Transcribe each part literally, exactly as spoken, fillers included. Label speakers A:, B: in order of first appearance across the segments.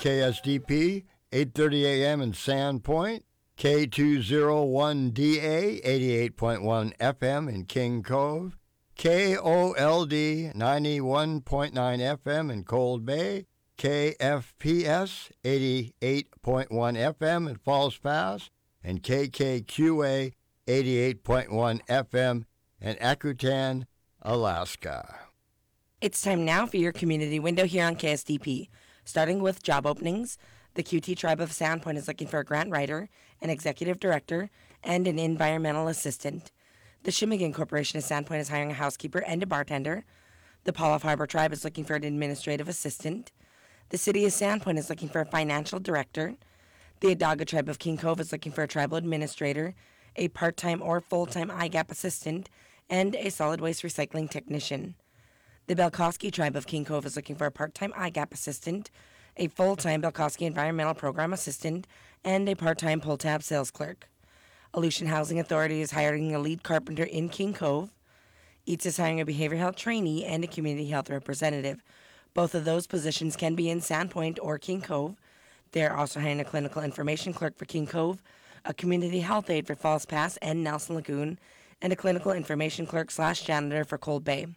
A: K S D P, eight thirty a.m. in Sandpoint, K two oh one D A, eighty-eight point one F M in King Cove, K O L D, ninety-one point nine F M in Cold Bay, K F P S, eighty-eight point one F M in Falls Pass, and K K Q A, eighty-eight point one F M in Akutan, Alaska.
B: It's time now for your community window here on K S D P. Starting with job openings, the Q T Tribe of Sandpoint is looking for a grant writer, an executive director, and an environmental assistant. The Shimigan Corporation of Sandpoint is hiring a housekeeper and a bartender. The Paul of Harbor Tribe is looking for an administrative assistant. The City of Sandpoint is looking for a financial director. The Adaga Tribe of King Cove is looking for a tribal administrator, a part-time or full-time I GAP assistant, and a solid waste recycling technician. The Belkowski Tribe of King Cove is looking for a part-time I GAP assistant, a full-time Belkowski Environmental Program assistant, and a part-time pull-tab sales clerk. Aleutian Housing Authority is hiring a lead carpenter in King Cove. Eats is hiring a behavioral health trainee and a community health representative. Both of those positions can be in Sandpoint or King Cove. They are also hiring a clinical information clerk for King Cove, a community health aide for Falls Pass and Nelson Lagoon, and a clinical information clerk slash janitor for Cold Bay.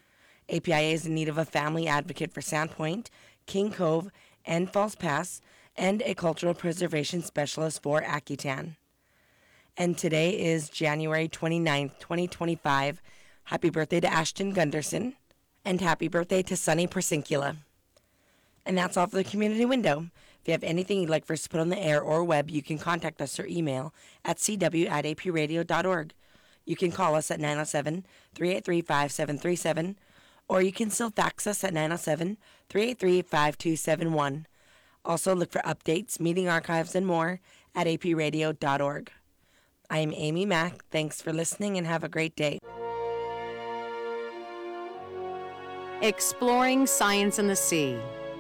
B: A P I A is in need of a family advocate for Sandpoint, King Cove, and Falls Pass, and a cultural preservation specialist for Akutan. And today is January twenty-ninth, twenty twenty-five. Happy birthday to Ashton Gunderson, and happy birthday to Sunny Persincula. And that's all for the community window. If you have anything you'd like for us to put on the air or web, you can contact us or email at c w at a p radio dot org. You can call us at nine oh seven, three eight three, five seven three seven, or you can still fax us at nine oh seven, three eight three, five two seven one. Also, look for updates, meeting archives, and more at a p radio dot org. I'm Amy Mack. Thanks for listening and have a great day.
C: Exploring Science in the Sea.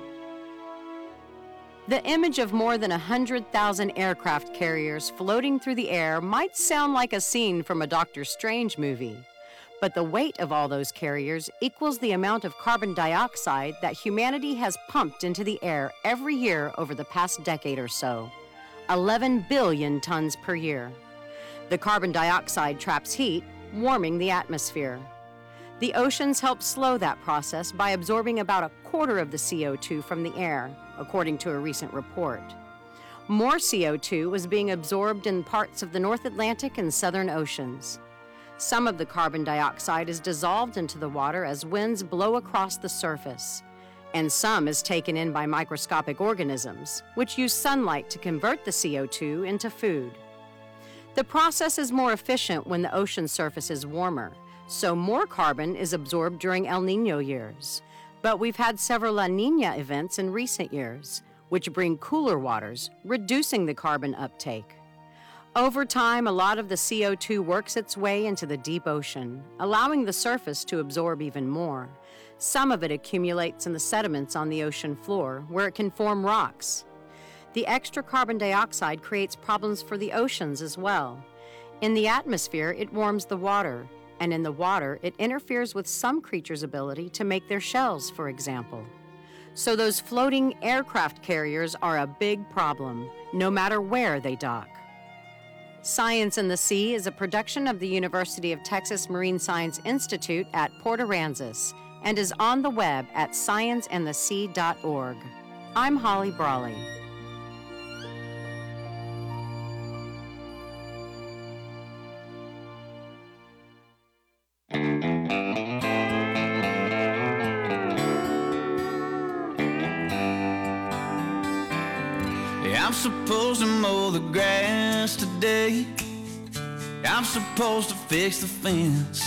C: The image of more than one hundred thousand aircraft carriers floating through the air might sound like a scene from a Doctor Strange movie. But the weight of all those carriers equals the amount of carbon dioxide that humanity has pumped into the air every year over the past decade or so. eleven billion tons per year. The carbon dioxide traps heat, warming the atmosphere. The oceans help slow that process by absorbing about a quarter of the C O two from the air, according to a recent report. More C O two is being absorbed in parts of the North Atlantic and Southern Oceans. Some of the carbon dioxide is dissolved into the water as winds blow across the surface, and some is taken in by microscopic organisms, which use sunlight to convert the C O two into food. The process is more efficient when the ocean surface is warmer, so more carbon is absorbed during El Niño years. But we've had several La Niña events in recent years, which bring cooler waters, reducing the carbon uptake. Over time, a lot of the C O two works its way into the deep ocean, allowing the surface to absorb even more. Some of it accumulates in the sediments on the ocean floor, where it can form rocks. The extra carbon dioxide creates problems for the oceans as well. In the atmosphere, it warms the water, and in the water, it interferes with some creatures' ability to make their shells, for example. So those floating aircraft carriers are a big problem, no matter where they dock. Science in the Sea is a production of the University of Texas Marine Science Institute at Port Aransas and is on the web at science in the sea dot org. I'm Holly Brawley.
D: I'm supposed to mow the grass today. I'm supposed to fix the fence.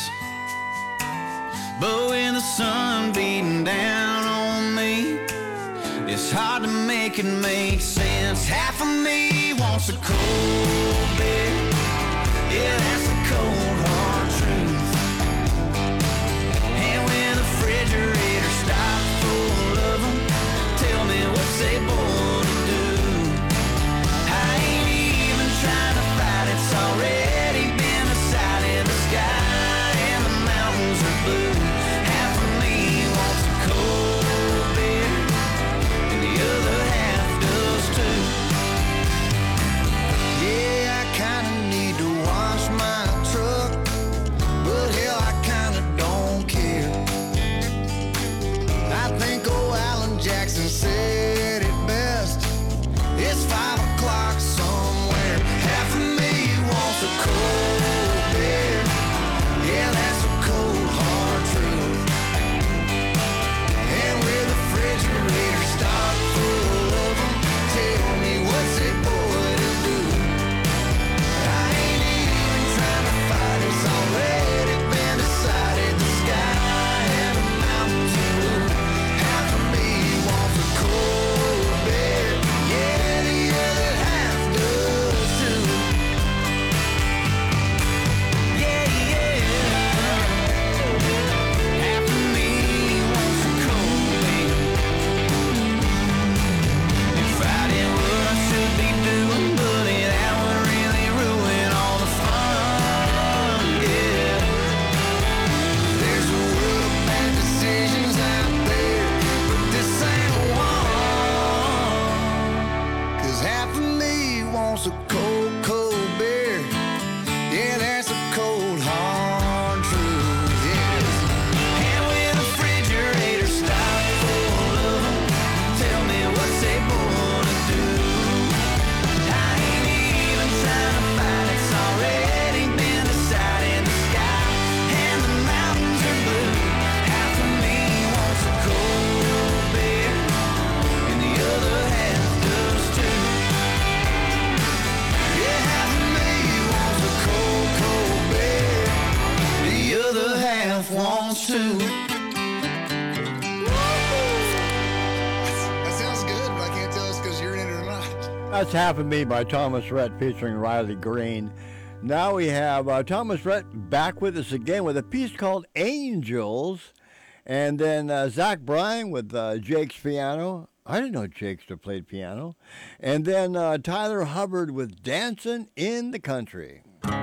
D: But with the sun beating down on me, it's hard to make it make sense. Half of me wants a cold beer. Yeah, that's the cold hard truth. And when the refrigerator's stocked full of them, tell me what's they born to do. I ain't even trying to fight, it's already been decided. The sky and the mountains are blue. Half of me wants a cold beer, and the other half wants a cold, cold beer. Yeah, that's a cold, hard truth, yes. And with a refrigerator stocked full of them, tell me what's they gonna do. I ain't even trying to fight, it's already been decided in the sky, and the mountains are blue. Half of me wants a cold beer, and the other half does too. Yeah, half of me wants a cold, cold beer, the other half wants to.
E: That sounds good, but I can't tell it's because you're in it or not.
A: That's Half of Me by Thomas Rhett featuring Riley Green. Now we have uh, Thomas Rhett back with us again with a piece called Angels. And then uh, Zach Bryan with uh, Jake's piano. I didn't know Jake's played piano. And then uh, Tyler Hubbard with Dancing in the Country.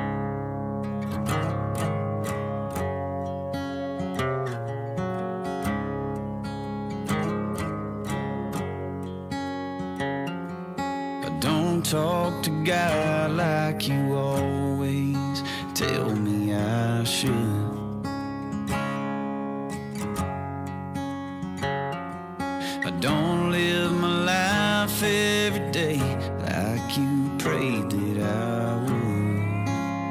D: I don't talk to God like you always tell me I should. I don't live my life every day like you prayed that I would.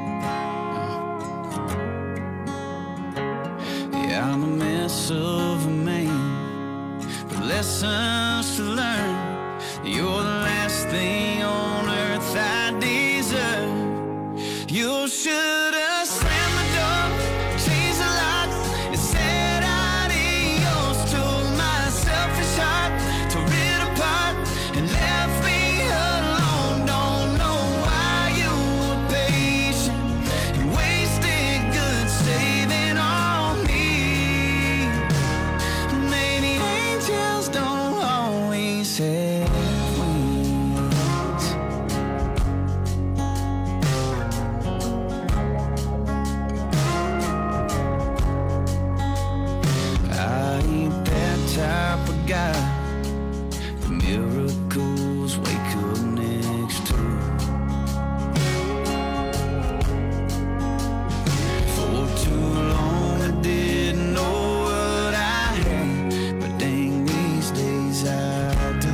D: Yeah, I'm a mess of a man, but lessons to learn. You're the last thing on earth I deserve. You should have slammed the door, changed the locks, and said adios to my selfish heart, tore it apart and left me alone. Don't know why you were patient and wasted good saving on me. Maybe angels don't always have type of guy the miracles wake up next to. For too long I didn't know what I had, but dang, these days I do.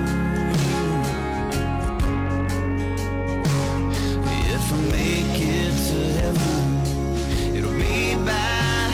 D: If I make it to heaven, it'll be by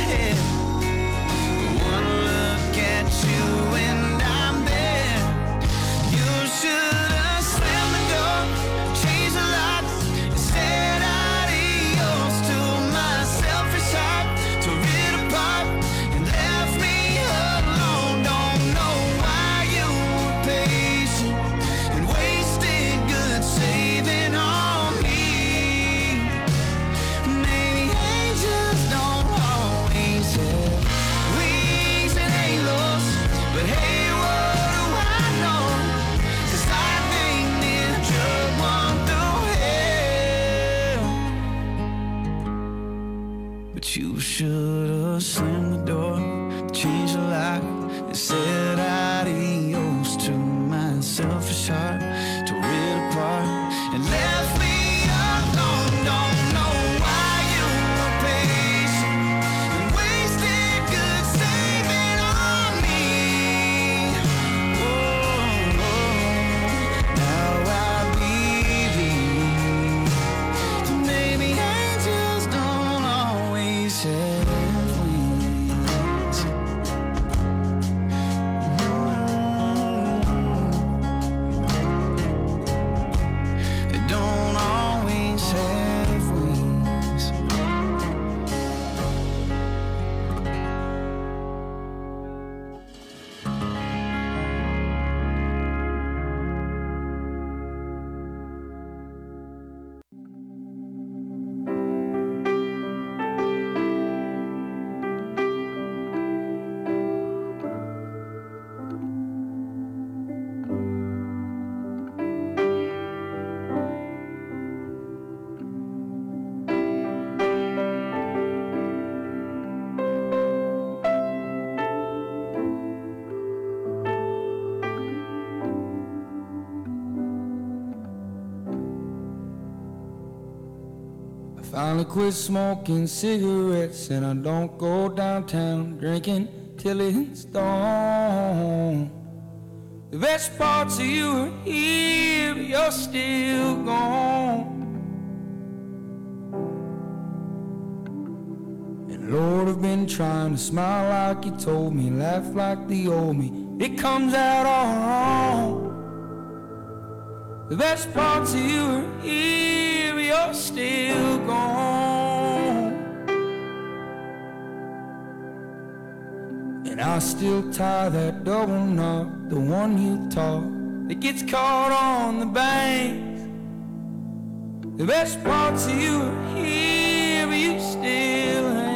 D: you and I'm there. You should have slammed the door, changed the locks, and said adios to my selfish heart, tore it apart and left me alone. Don't know why you were patient and wasted good saving on me. Maybe angels don't always have wings and halos, but hey, what do I know? 'Cause I think this drug won't do hell. But you should have slammed the door, changed the lock, and said adios to my selfish heart, tore it apart and left me alone. Don't know why you were patient and wasted good saving on me. Oh, oh, now I believe that maybe angels don't always have wings. They don't
F: Finally quit smoking cigarettes and I don't go downtown drinking till it's dawn. The best parts of you are here, but you're still gone. And Lord, I've been trying to smile like you told me, laugh like the old me. It comes out all wrong. The best parts of you are here, but you're still gone. And I still tie that double knot, the one you taught, that gets caught on the banks. The best parts of you are here, but you still hang.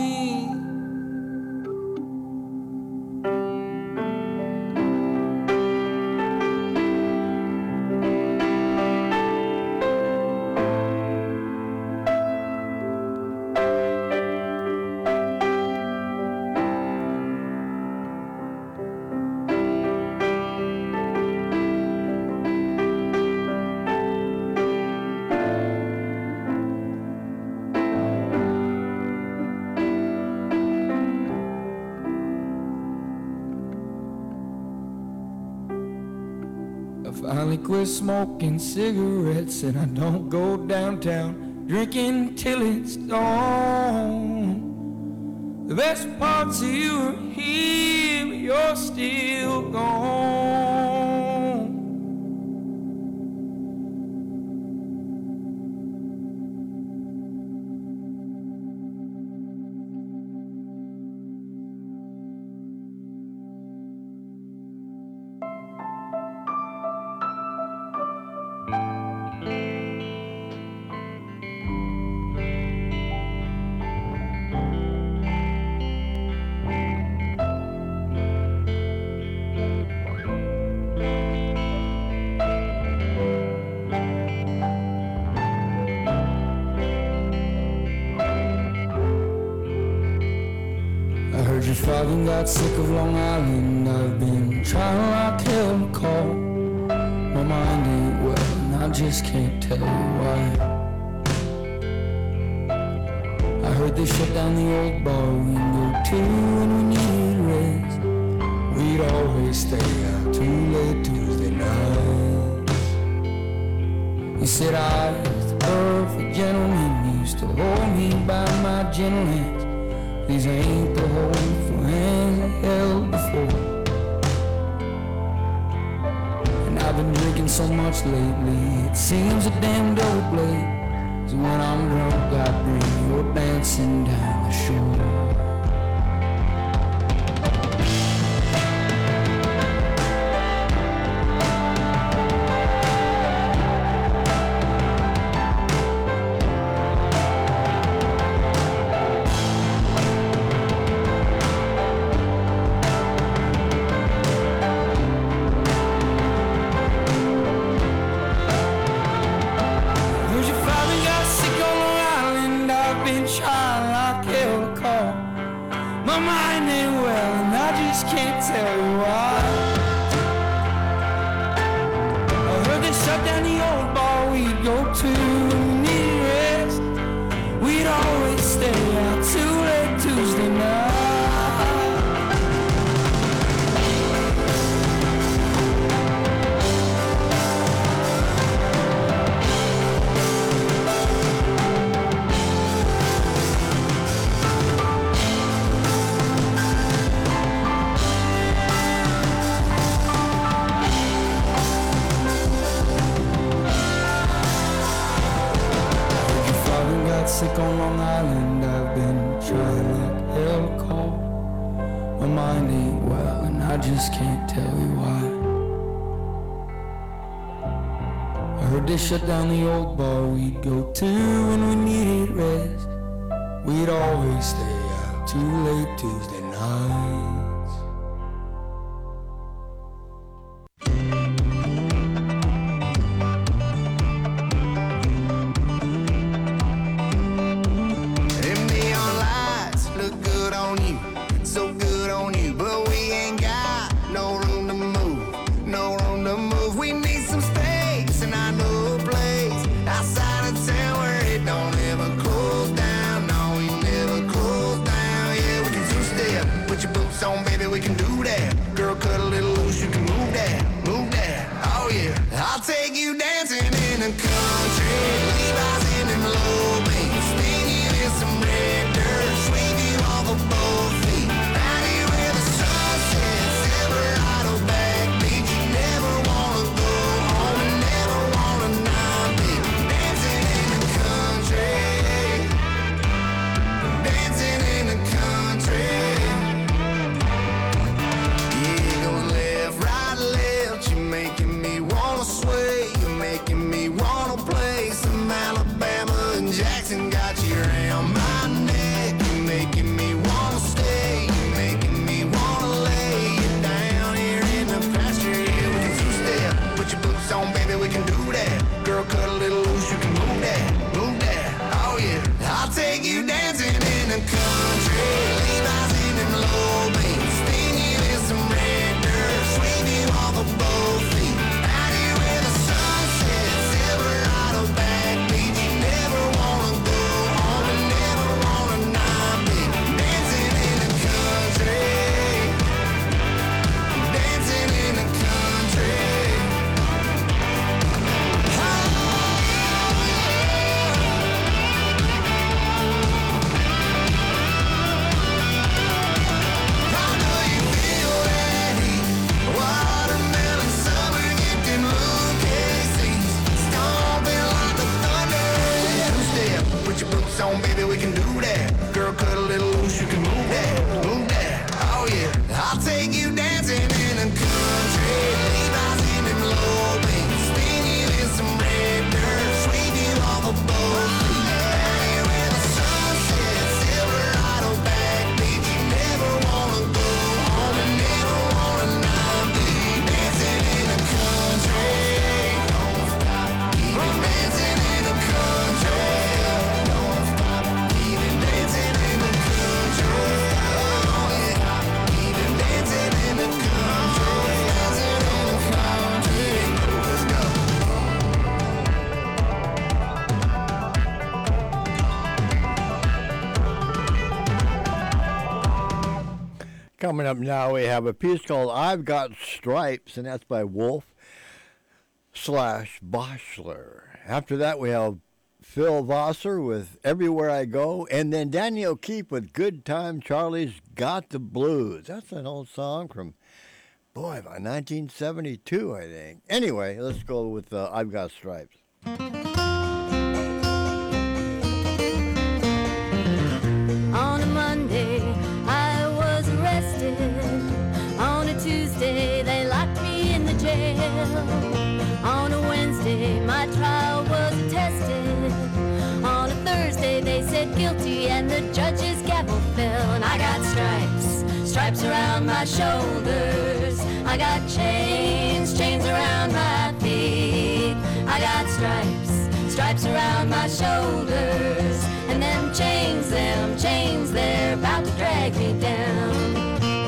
F: Finally quit smoking cigarettes and I don't go downtown drinking till it's dawn. The best parts of you are here, but you're still gone. Your father got sick of Long Island. I've been trying like hell to call. My mind ain't well and I just can't tell you why. I heard they shut down the old bar we go to when we needed rest. We'd always stay out too late Tuesday nights. He said I was the perfect gentleman. He used to hold me by my gentle hands. These ain't the hopeful hands I held before. And I've been drinking so much lately, it seems a damn double play. So when I'm drunk, I dream you're dancing down the shore. My mind ain't well and I just can't tell you why. I heard they shut down the old bar we'd go to when we needed rest. We'd always stay out too late Tuesday night. Sick on Long Island, I've been trying like hell to call. My mind ain't well and I just can't tell you why. I heard they shut down the old bar we'd go to when we needed rest. We'd always stay out too late Tuesday nights.
D: Outside of town where it don't ever close. the country. Levi's in them low beams. Spin you in some red dirt. Sweep you off of both feet. Out here where the sun sets. Silverado backbeat. You never wanna go home and never wanna not be dancing in the country. Dancing in the country. Yeah, go left, right, left. You're making me wanna sway. You're making me wanna play some Alabama and Jackson. Got you around my neck. You're making me wanna stay. You're making me wanna lay you down here in the pasture. Yeah, we can two-step. Put your boots on, baby, we can do that. Girl, cut a little loose, you can move that, move that. Oh yeah, I'll take you dancing in the country. Levi's in them low beams. Spin you in some red dirt. Sweep you off of both feet. Out here where the sun sets. Silverado backbeat. You never wanna go home and never wanna not be dancing in the country. Dancing in the country. I know you feel that heat. Watermelon summer, get them blue K Cs. Stomping like the thunder. Two-step, put your boots on, baby, we can do that. Girl, cut a little loose, you can move that, move that. Oh yeah, I'll take you dancing in the country. Levi's in them low beams. Spin you in some red dirt. Sweep you off of both feet. Out here where the sun sets. Silverado backbeat. You never wanna go home and never wanna not be dancing in the country. Don't stop, keep it dancing in the country. Don't stop, keep it dancing in the country. Oh yeah, keep it dancing in the country. Dancing in the country. Let's go.
A: Coming up now, we have a piece called I've Got Stripes, and that's by Wolf slash Boschler. After that, we have Phil Vosser with Everywhere I Go, and then Danny O'Keefe with Good Time Charlie's Got the Blues. That's an old song from, boy, about nineteen seventy-two, I think. Anyway, let's go with uh, I've Got Stripes.
G: On a Monday, I was arrested. On a Tuesday, they locked me in the jail. On a Wednesday, my trial was attested. On a Thursday, they said guilty, and the judge's gavel fell. And I got stripes, stripes around my shoulders. I got chains, chains around my feet. I got stripes, stripes around my shoulders. And them chains, them chains, they're about to drag me down.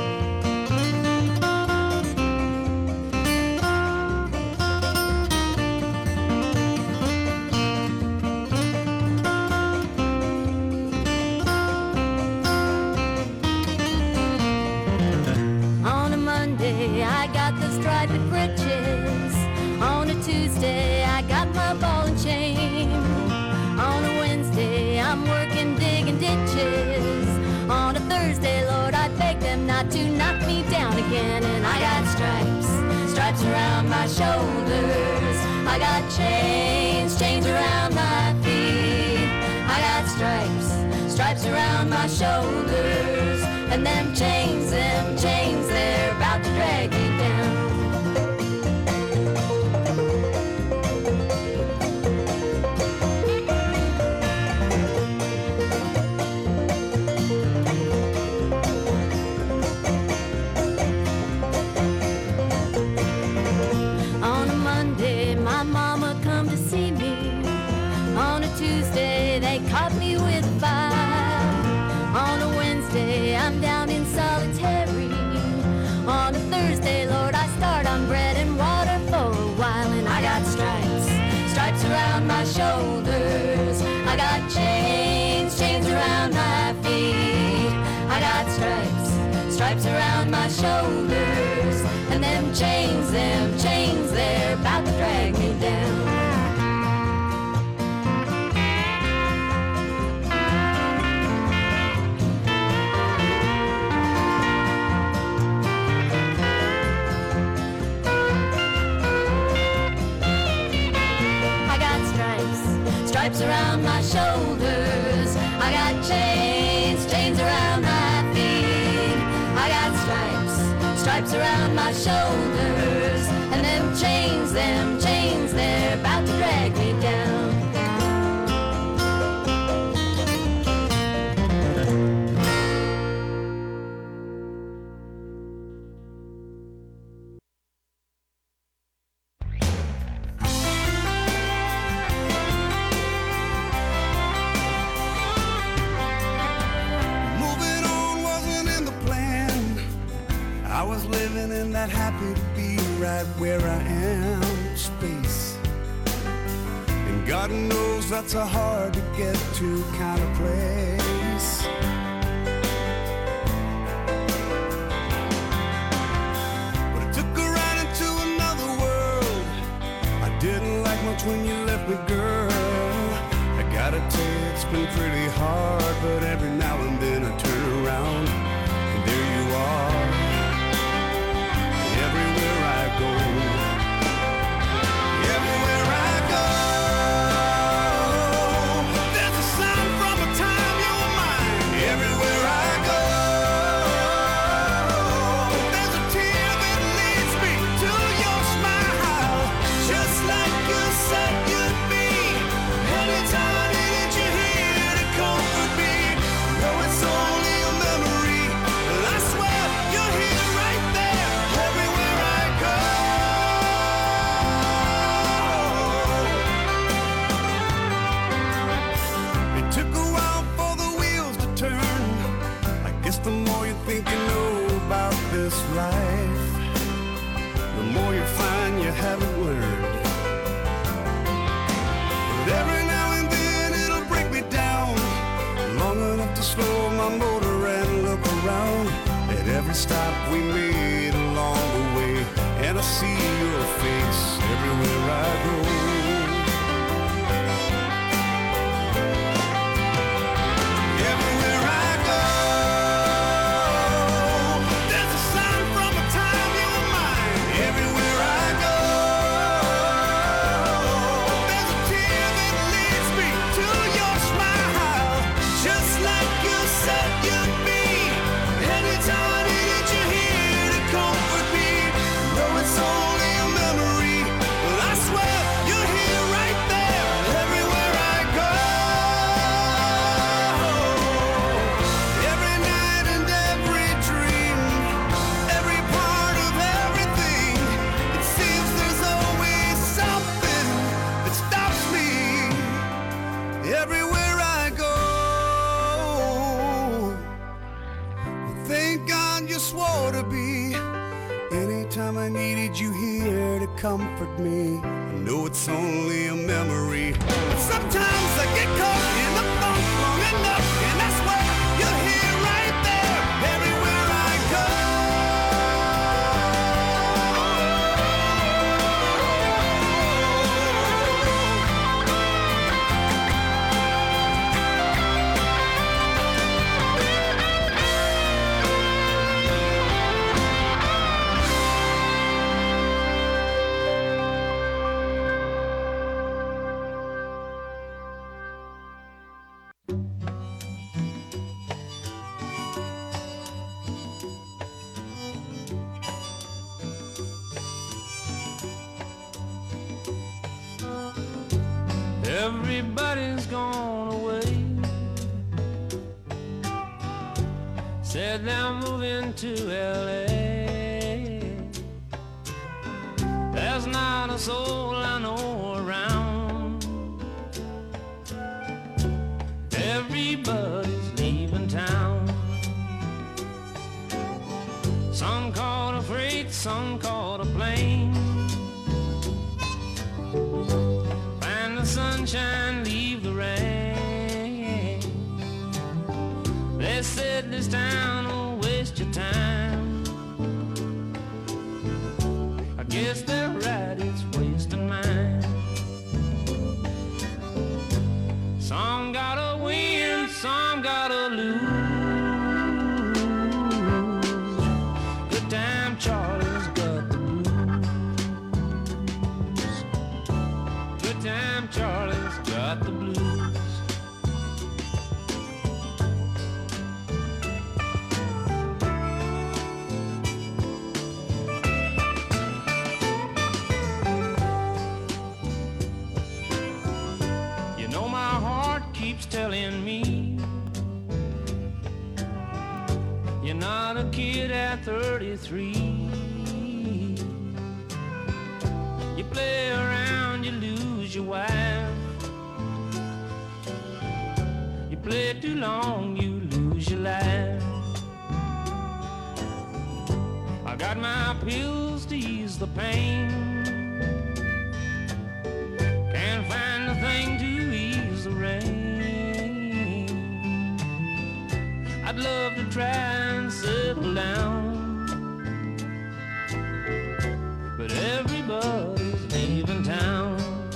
G: On a Monday, I got the striped breeches. On a Tuesday, I got my ball and chain. On a Wednesday, I'm working digging ditches. On a Thursday, Lord, I beg them not to knock me down again. And I got stripes, stripes around my shoulders. I got chains, chains around my feet. I got stripes, stripes around my shoulders. And them chains, them chains, they're about to drag me down. On a Monday, my mama come to see me. On a Tuesday, they caught me with a file. On a Wednesday, I'm down in solitary. On a Thursday, Lord, I start on bread and water for a while. And I got stripes, stripes around my shoulders. I got chains, chains around my feet. I got stripes, stripes around my shoulders. And them chains, them chains, they're about to drag me down. stripes around my shoulders. I got chains, chains around my feet. I got stripes, stripes around my shoulders. And them chains, them chains, they're about to drag me down.
H: Happy to be right where I am, space. And God knows that's a hard to get to kind of place. But it took a ride into another world. I didn't like much when you left me, girl. I gotta tell you, it's been pretty hard, but every now and then I turn around and there you are. Everywhere I go, everywhere I go, there's a sign from a time you're mine. Everywhere I go, there's a tear that leads me to your smile, just like you said you'd be. Anytime I needed you here to comfort me. No, it's only a memory, but I swear you're here right there. Everywhere I go, it took a while for the wheels to turn. I guess the more you think you know about this life, the more you find you haven't learned. But every now and then it'll break me down, long enough to slow my motor and look around at every stop we made along the way, and I see your face everywhere I go. Everywhere I go, there's a sign from a time you were mine. Everywhere I go, there's a tear that leads me to your smile, just like you said you'd be. Anytime I needed you here to comfort me. No, it's only a memory, but I swear you're here right there. Everywhere I go, every night and every dream, every part of everything. It seems there's always something that stops me. Everywhere I go, thank God you swore to be. Anytime I needed you here to comfort me. I know it's only a memory, but sometimes I get caught in the funk long enough, and that's why you're here right there. Everywhere I go,
I: everybody's gone away. Said they're moving to L A. There's not a soul I know around. Everybody's leaving town. Some caught a freight, some caught a plane. Find the sunshine, leave the rain. They said this town will waste your time. I guess they're right, it's wasting mine. Some gotta win, some gotta lose. Good time Charlie's got the blues. Good time Charlie's got the blues. at thirty-three. You play around, you lose your wife. You play too long, you lose your life. I got my pills to ease the pain. Can't find a thing to ease the rain. I'd love to try and settle down, but everybody's leaving town.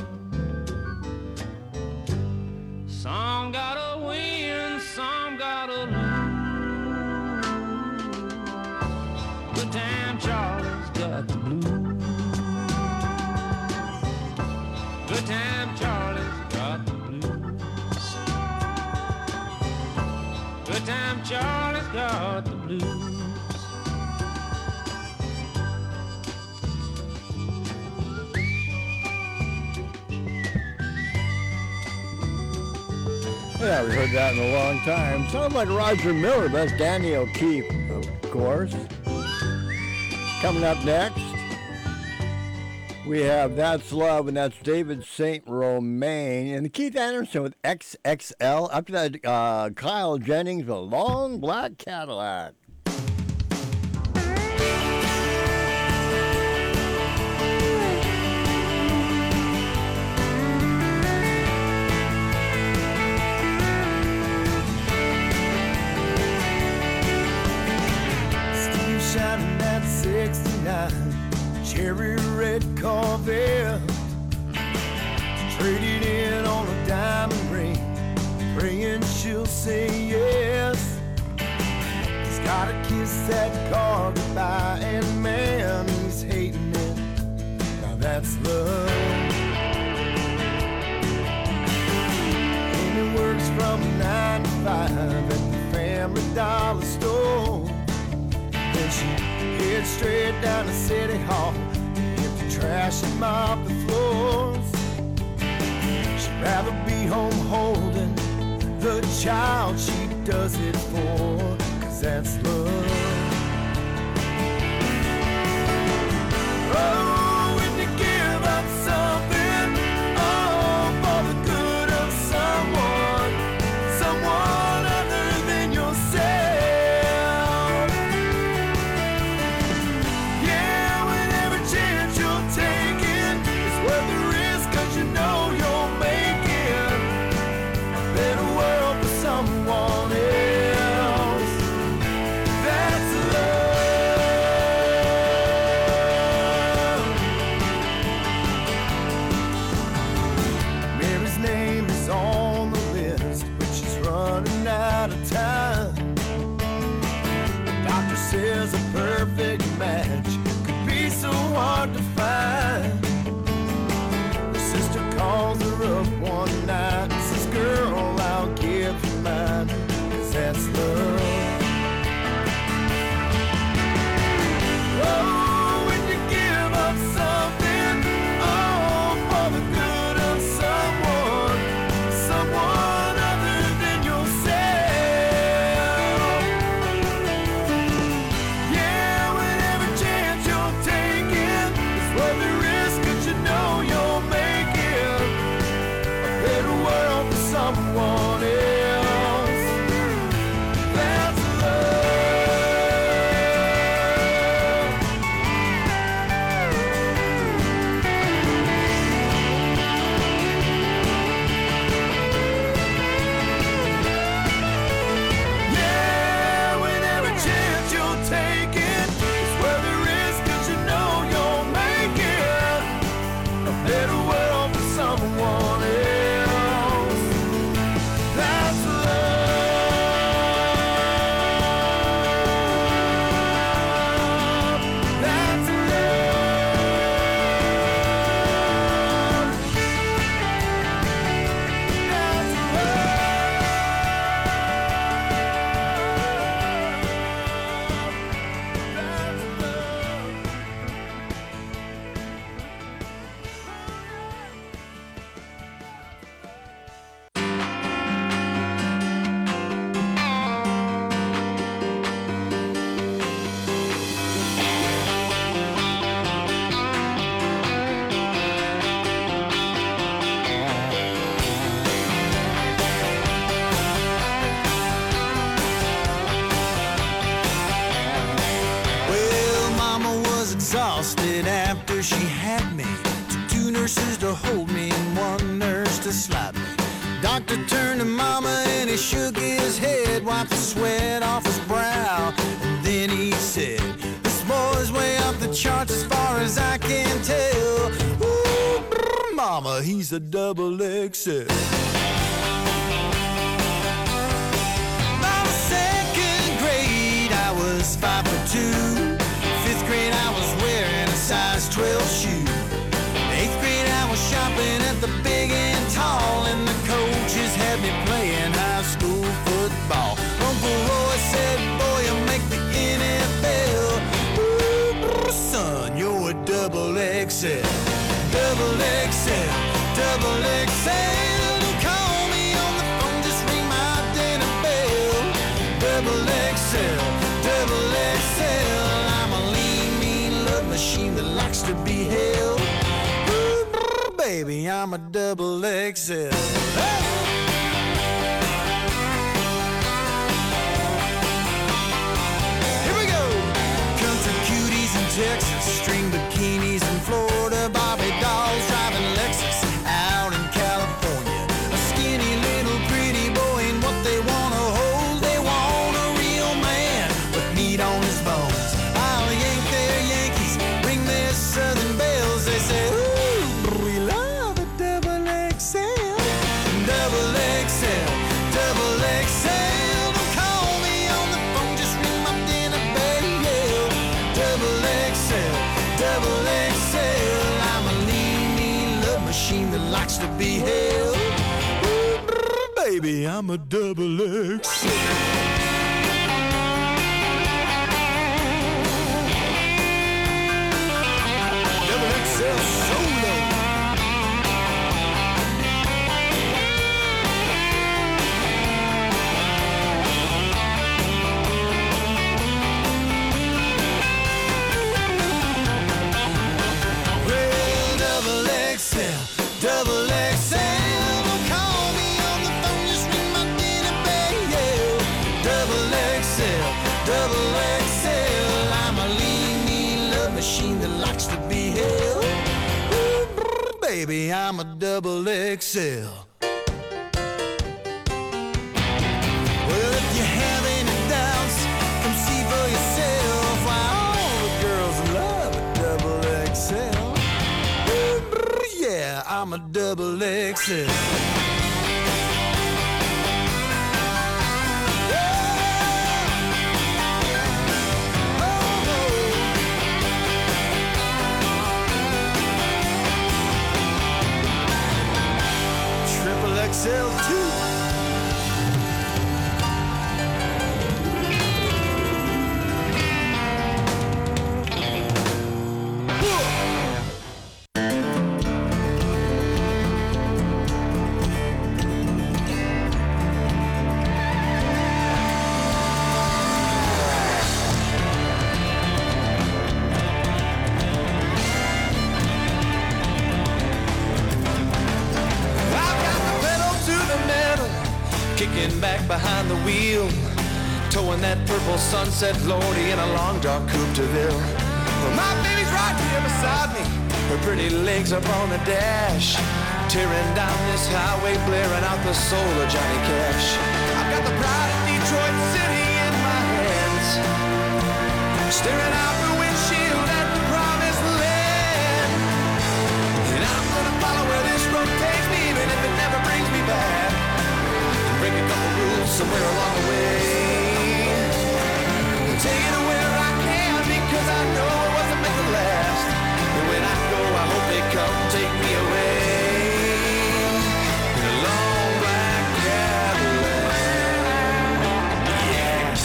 I: Some gotta win, some gotta lose. Good time Charlie's got the blues. Good time Charlie's got the blues. Good time Charlie's got the blues.
A: Yeah, we heard that in a long time. Sounds like Roger Miller, but that's Danny O'Keefe, of course. Coming up next, we have That's Love, and that's David Saint Romain, and Keith Anderson with X X L. After that, uh, Kyle Jennings with Long Black Cadillac.
H: Shining at sixty-nine, cherry red Corvette, traded in on a diamond ring, praying she'll say yes. He's gotta kiss that car goodbye, and man, he's hating it. Now that's love. And he works from nine to five at the Family Dollar store. Then she heads straight down to City Hall, empty trash and mop the floors. She'd rather be home holding the child she does it for, 'cause that's love. Oh, when you give up something, oh, for the good of someone, someone other than yourself. Someone else, that's love.
D: nurses to hold me and one nurse to slap me. Doctor turned to mama and he shook his head, wiped the sweat off his brow, and then he said, this boy's way up the charts as far as I can tell. Ooh, brr, mama, he's a double X L. Five foot two. Fifth grade I was wearing a size twelve shoe. Eighth grade I was shopping at the big and tall, and the coaches had me playing high school football. Uncle Roy said, boy, you make the N F L. Ooh, son, you're a double X L. Double X L, double X L. Don't call me on the phone, just ring my dinner bell. Double X L. Double X L, I'm a lean, mean love machine that likes to be held. Ooh, brr, baby, I'm a double X L. Hey! Here we go. Country cuties in Texas, string bikinis in Florida, Barbie dolls driving Lexus out in California. A skinny little pretty boy ain't what they wanna hold. They want a real man meat on his bones. I'll yank their Yankees, ring their Southern bells. They say, ooh, we love a double X L. Double X L, double X L. Don't call me on the phone, just ring my dinner bell. Double X L, double X L. I'm a lean, mean love machine that likes to be held. Ooh, brr, baby, I'm a double X L. Double X L, don't call me on the phone, just ring my dinner bell. Double X L, double X L. I'm a lean, mean love machine that likes to be held. Ooh, brr, baby, I'm a double X L. Well, if you have any doubts, come see for yourself. Why all the girls love a double X L. Yeah, I'm a double X L. Triple X L too. Kicking back behind the wheel, towing that purple sunset Lordy in a long dark coupe de ville. Well, my baby's right here beside me, her pretty legs up on the dash, tearing down this highway, blaring out the soul of Johnny Cash. I've got the pride of Detroit City in my hands, staring out the windshield at the promised land. And I'm gonna follow where this road takes me, even if it never brings me back. Break a couple rules somewhere along the way. Take it where I can, because I know it wasn't meant to last. And when I go, I hope they come take me away in a long black Cadillac. Yeah.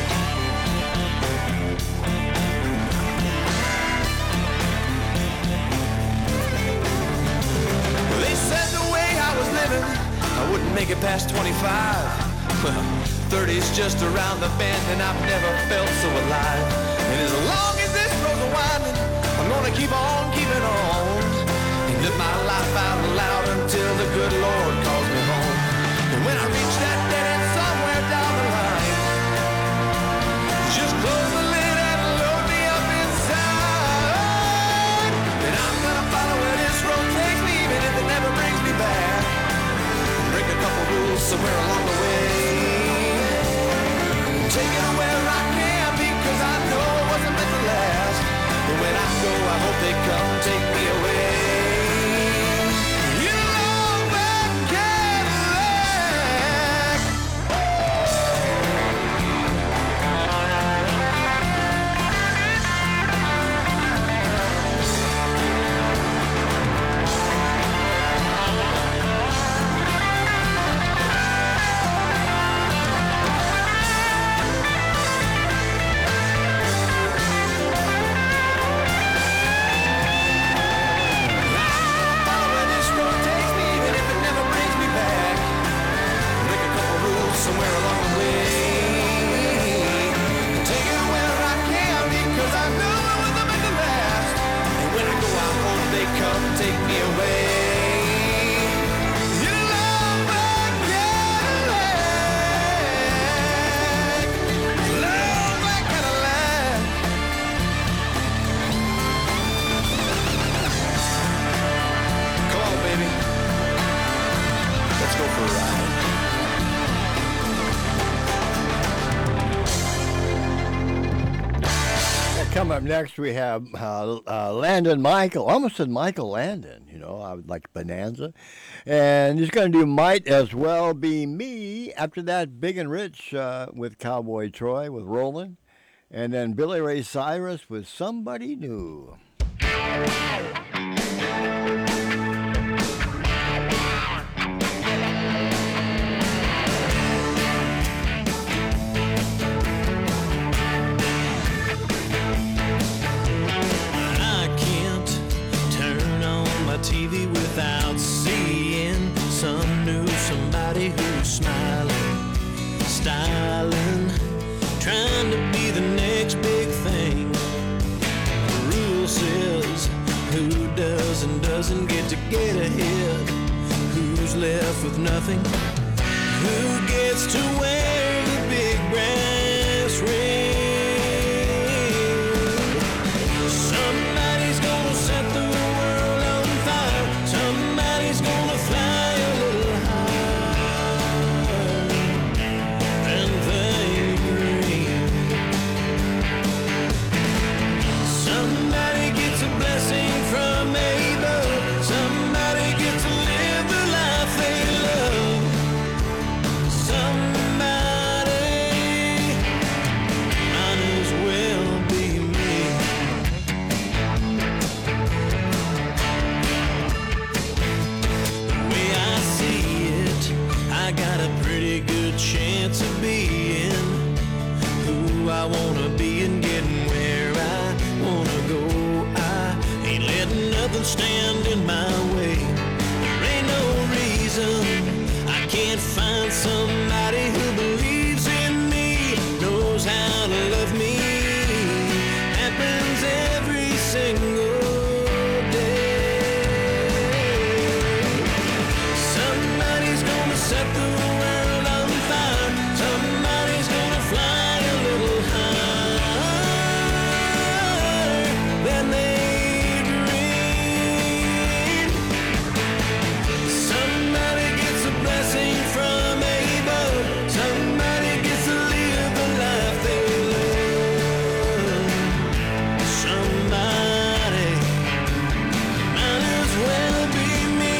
D: Well, they said the way I was living, I wouldn't make it past twenty-five. Well, thirty's just around the bend, and I've never felt so alive. And as long as this road's winding, I'm gonna keep on keeping on and live my life out loud until the good Lord calls me home. And when I reach that dead end somewhere down the line, just close the lid and load me up inside. And I'm gonna follow where this road takes
A: up next, we have uh, uh, Landon Michael. I almost said Michael Landon, you know, I would like Bonanza. And he's going to do Might As Well Be Me. After that, Big and Rich uh, with Cowboy Troy with Roland. And then Billy Ray Cyrus with Somebody New.
H: T V without seeing some new somebody who's smiling, styling, trying to be the next big thing. The rule says who does and doesn't get to get ahead, who's left with nothing, who gets to wear the big brass ring. Somebody's gonna set the Somebody's gonna fly a little higher than they dream. Somebody gets a blessing from above. Somebody gets to live the life they love. Somebody might as well be me. I got a pretty good chance of being who I wanna be and getting where I wanna go. I ain't letting nothing stand in my way. There ain't no reason I can't find somebody who believes in me, knows how to love me. Happens every single set the world on fire. Somebody's gonna fly a little higher than they dream. Somebody gets a blessing from above. Somebody gets to live the life they love. Somebody might as well be me.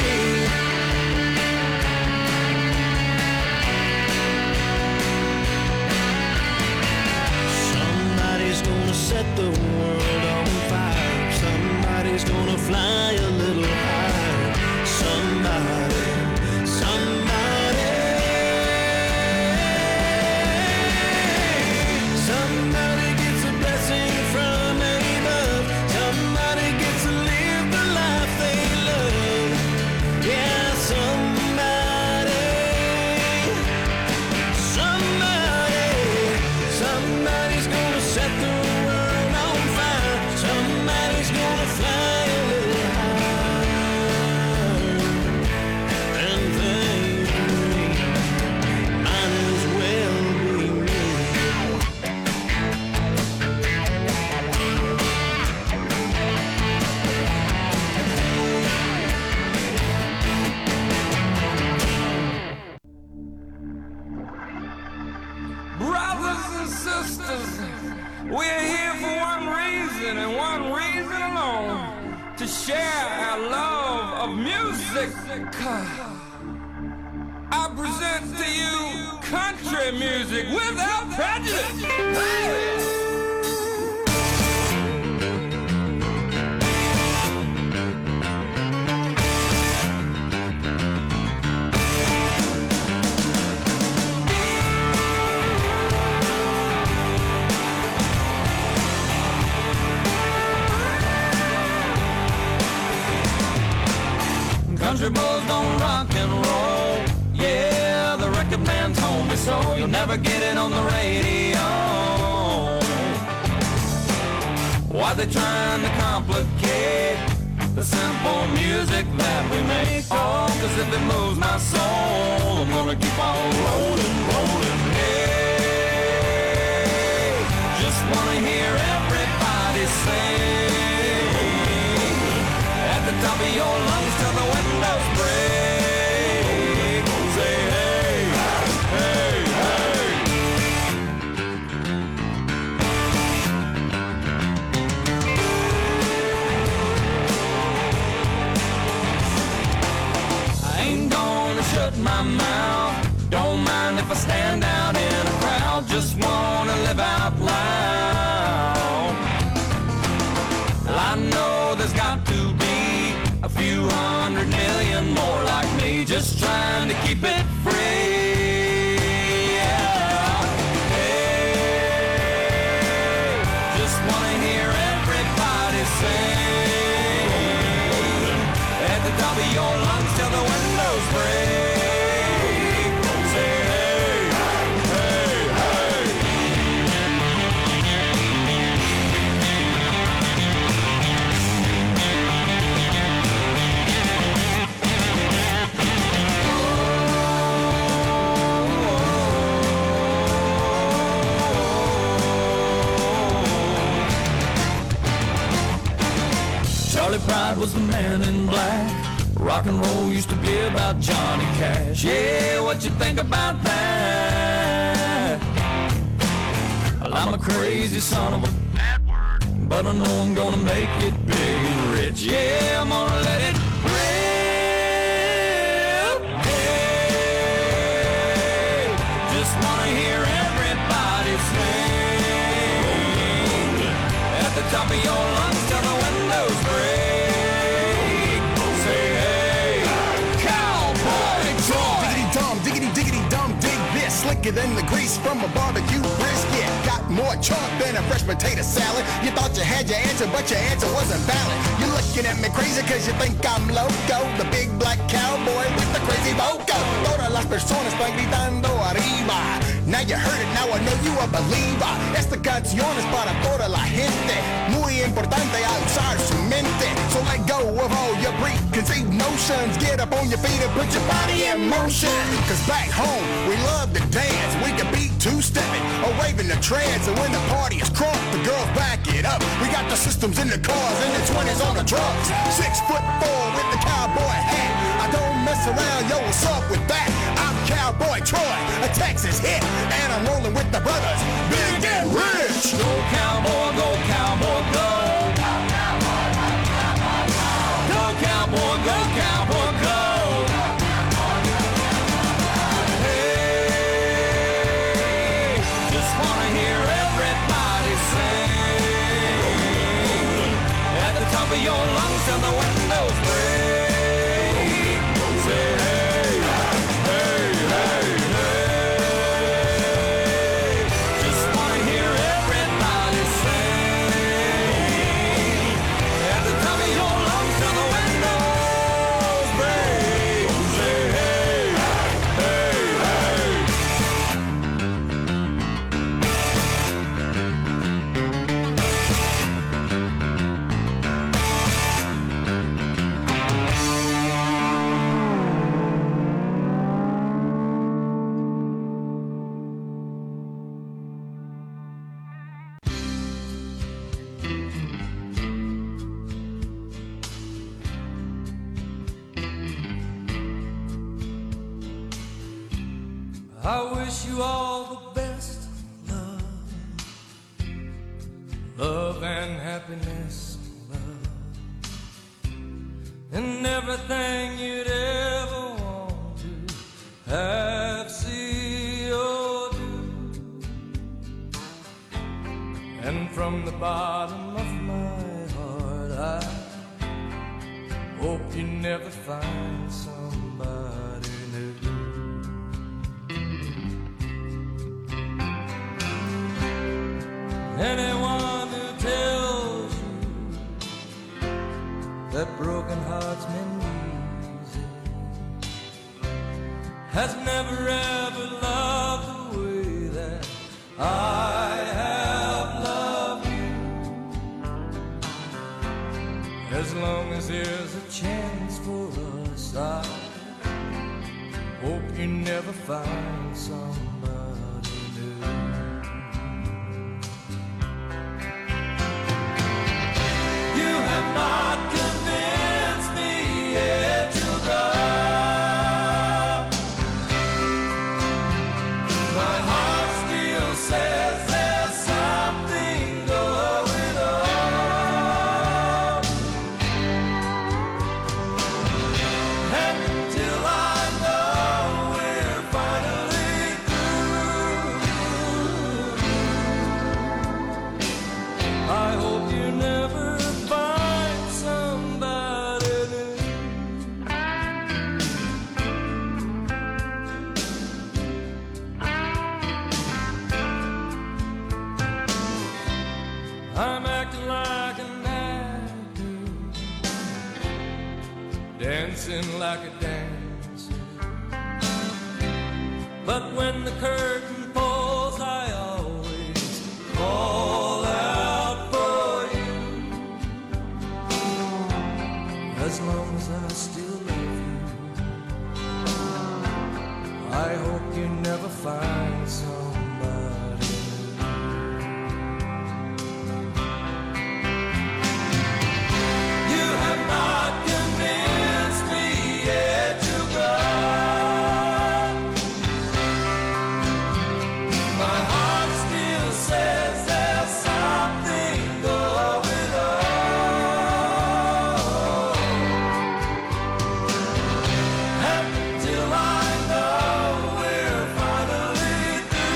H: Set the world on fire. Somebody's gonna fly a little higher. Somebody, somebody, somebody gets a blessing from above. Somebody gets to live the life they love. Yeah, somebody, somebody, somebody's gonna set the Somebody's gonna fly a little higher than they dream. Might as well be me.
I: Brothers and sisters, we're here for one reason and one reason alone, to share our love of music. I present to you country music without prejudice. Hey! Country boys don't rock and roll. Yeah, the record man told me so. You'll never get it on the radio. Why they trying to complicate the simple music that we make? Oh, cause if it moves my soul, I'm gonna keep on rolling, rolling. Hey, just wanna hear everybody sing at the top of your lungs till the windows break. Say hey, hey, hey. shut my mouth. Don't mind if I stand out in a crowd. Just wanna live out loud. Well, I know there's got to be a few hundred million more like me, just trying to keep it free. Yeah. Hey, just wanna hear everybody sing at the top of your lungs till the windows break. Say hey, hey, hey. Charlie Pride was the man in black. Rock and roll used to be about Johnny Cash. Yeah, what you think about that? Well, I'm a crazy son of a bad word, but I know I'm gonna make it big and rich. Yeah, I'm gonna let it rip. Hey, just wanna hear everybody sing at the top of your lungs till the windows break. Say hey, cowboy Troy.
E: Diggity dum, diggity diggity dum, dig this. Slicker than the grease from a barbecue brisket. Got more chalk than a fresh potato salad. You thought you had your answer, but your answer wasn't valid. You're looking at me crazy cause you think I'm loco. The big black cowboy with the crazy voco. Todas las personas están gritando arriba. Now you heard it, now I know you a believer. Esta canción es para toda la gente. Muy importante a usar su mente. So let go of all your preconceived notions. Get up on your feet and put your body in motion. Cause back home, we love to dance. We can beat two-stepping or waving the trance. And when the party is crunk, the girls back it up. We got the systems in the cars and the twenties on the trucks. Six foot four with the cowboy hat. I don't mess around, yo, what's up with that? I'm Cowboy Troy, a Texas hit. And I'm rolling with the brothers, Big and Rich.
I: Go cowboy, go cowboy, go. Go cowboy, go cowboy, go. Hey, just wanna hear everybody sing at the top of your lungs till the windows break. Say hey, hey, hey, hey. Just wanna hear everybody sing at the top of your lungs till the windows break. Say hey, hey, hey. I wish you all the best, love, love and happiness, love, and everything you'd ever want to have, see or do. And from the bottom of my heart, I hope you never find somebody new. Anyone who tells you that broken hearts mend easy has never ever loved the way that I have loved you. As long as there's a chance for us, I hope you never find somebody new. You have not convinced me yet to go. My heart still says there's something going on. And until I know dancing like a dancer. But when the curtain falls, I always call out for you. As long as I still love you, I hope you never find somebody new. You have not convinced me yet to go. My heart still says there's something going on. Until I know we're finally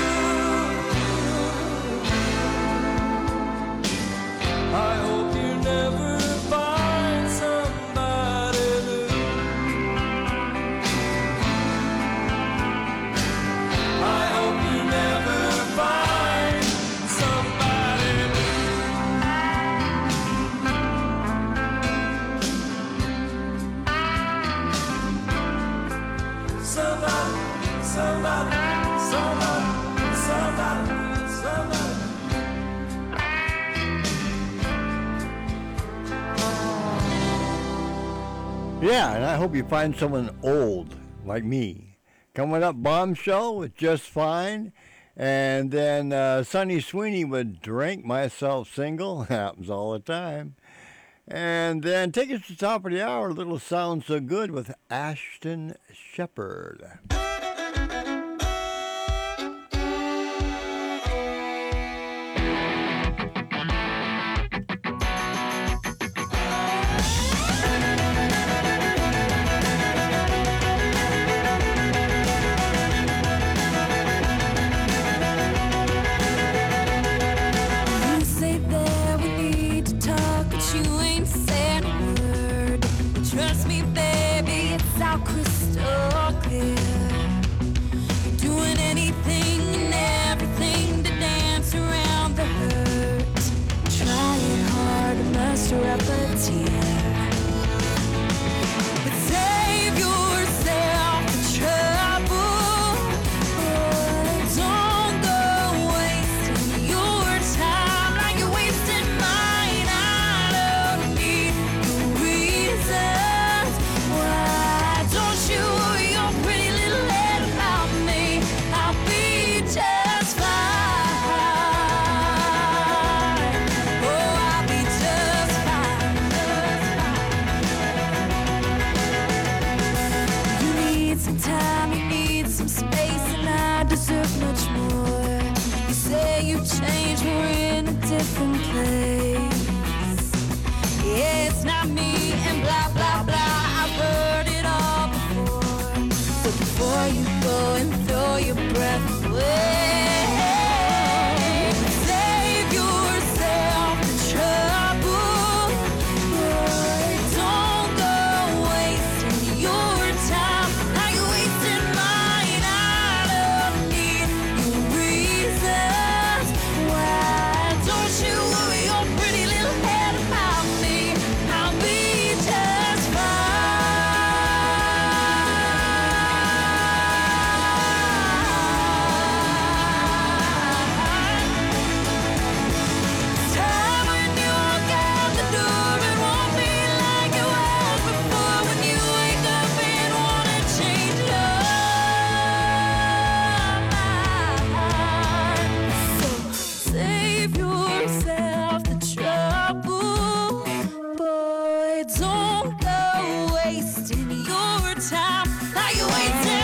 I: through, I hope you never find somebody new. I hope you never find somebody new. Somebody, somebody, somebody, somebody, somebody.
A: Yeah, and I hope you find someone old like me. Coming up, Bombshell with Just Fine. And then uh, Sonny Sweeney would Drink Myself Single. Happens all the time. And then take us to the top of the hour, Little Sound So Good with Ashton Shepherd.
G: You say that we need to talk, but you ain't said a word. Trust me, baby, it's all crystal clear. You're doing anything and everything to dance around the hurt. Trying hard to muster up a tear. But save yourself the trouble. Don't go wasting your time like you're wasting mine. I don't need no reasons. Why don't you worry your pretty little head about me? I'll be just fine. Oh, I'll be just fine. You need some time, you need some space, and I deserve much more. You say you've changed, we're in a different place. Yeah, it's not me, and blah, blah, blah. I've heard it all before. So before you go and throw your breath away, save yourself the trouble. Boy, don't go wasting your time like you're wasting mine. I don't need your reasons. Why don't you worry your pretty little head about me? I'll be just fine. Time when you walk out the door, it won't be like it was before. When you wake up and wanna change your mind. So save yourself the trouble, boy. Don't go wasting your time like you're wasting